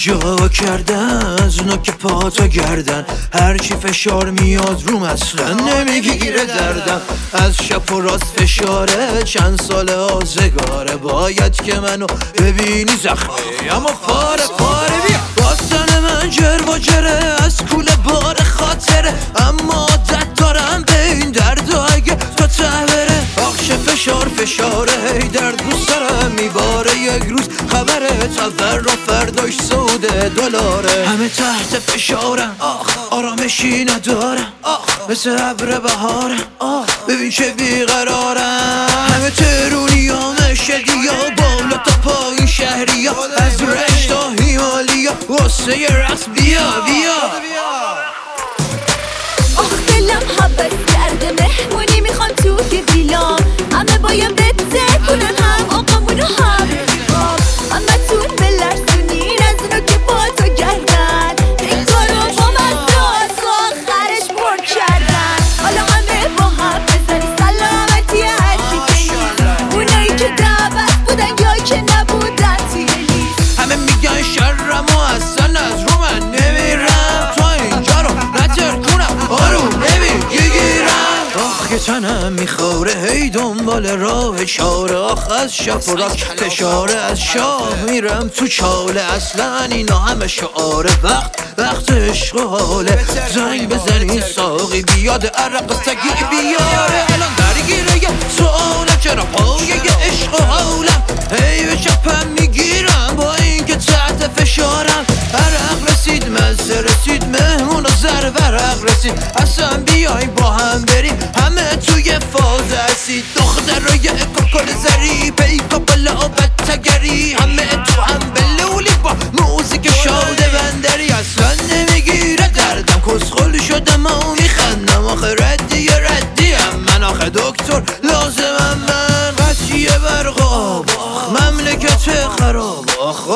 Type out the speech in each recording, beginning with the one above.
جا کردن از اونا که پاتا گردن، هرچی فشار میاد روم اصلا نمیگیره دردم. از شب و راست فشاره، چند سال آزگاره، باید که منو ببینی زخمی اما پاره پاره. بیا باستان من جر و جره، از کوله بار خاطره، اما عادت دارم به این درد و اگه تا ته بره. آخش فشار فشاره، هی درد رو سرم میباره، یک روز خبره تبر و فرداش سوده دلاره. همه تحت فشارم، آرامشی ندارم، مثل ابر بهارم، ببین چه بیقرارم. همه ترونی ها مشدی ها، بالا تا پایین شهری ها، از رشت تا هیمالیا واسه یه رقص بیا بیا. آخ دلم حبت کرده، مهمونی میخوام توی ویلام، همه بایم بده کنن، هم آقامونو هم رفیقام. همه تون بلرزونین از اونا که با تو گردن، این کارو با مزه و آخرش پر کردن. حالا همه با هم بزنی سلامتی هرکی که نیست، اونایی که دعوت بودن یا که نبودن توی لیست. همه میگن شرم و اصلا از رو من نمیرم، تا اینجا رو نترکونم آروم نمیگیرم. آخ که تنم میخوره، هی دنبال راه چاره، آخ از شب و راست فشاره، از شاه میرم تو چاله. اصلا اینا همه شعاره، وقت عشق و حاله. زنگ بزنی ساقی بیاد عرق سگی بیاره. الان درگیره یه سواله، چرا پایه عشق و حالم، هی به چپم میگیرم با اینکه تحت فشارم. عرق رسید مزه رسید، مهمون و زر ورق رسید، اصلا بیای با هم بریم همه توی فاز اسید. دختر رو یه کاکل زری، پیکا بلا بتگری، همه تو هم بلولی با موزیک شاده بندری. اصلا نمیگیره دردم، کسخل شدم و میخندم، آخه ردی من، آخه دکتر لازمم من. قطعی برق آب، مملکت خراب،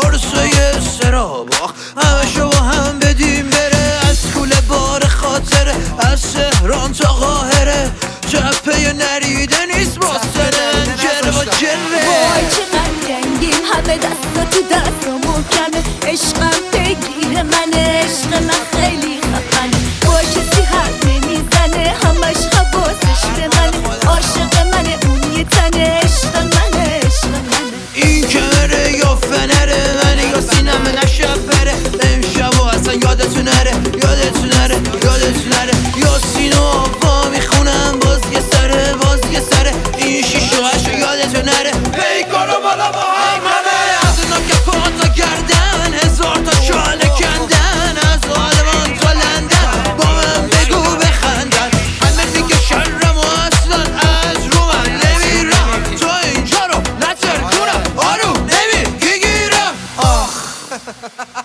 خرسه سراب، همه شو با هم بدیم بره. از کوله بار خاطره، از تهران تا قاهره، جبهه نریده نیست باستن جر و جره. وای چقدر رنگیم، همه دستا تو دستا محکمه، عشقم بگیره من، عشق من خیلی خفنه، با کسی حرف نمیزنه، همش حواسش به منه، عاشق منه اون یه تنه، عشق منه عشق منه. این کمره یا فنره، من یا سینم نشب بره، امشب و اصلا یادتون نره یادتون نره یادتون نره. یا سینو آفا میخونم باز یه سره باز یه سره، این شیش و هشت یادتون نره، پیکارو بالا با هم همه. از اونا که پاتا گردن، هزار تا چاله کندن، از آلمان تا لندن با من بگو بخندن. همه میگه شرم و اصلا از رو من نمیرم، تا اینجا رو نترکونم آروم نمیگیرم.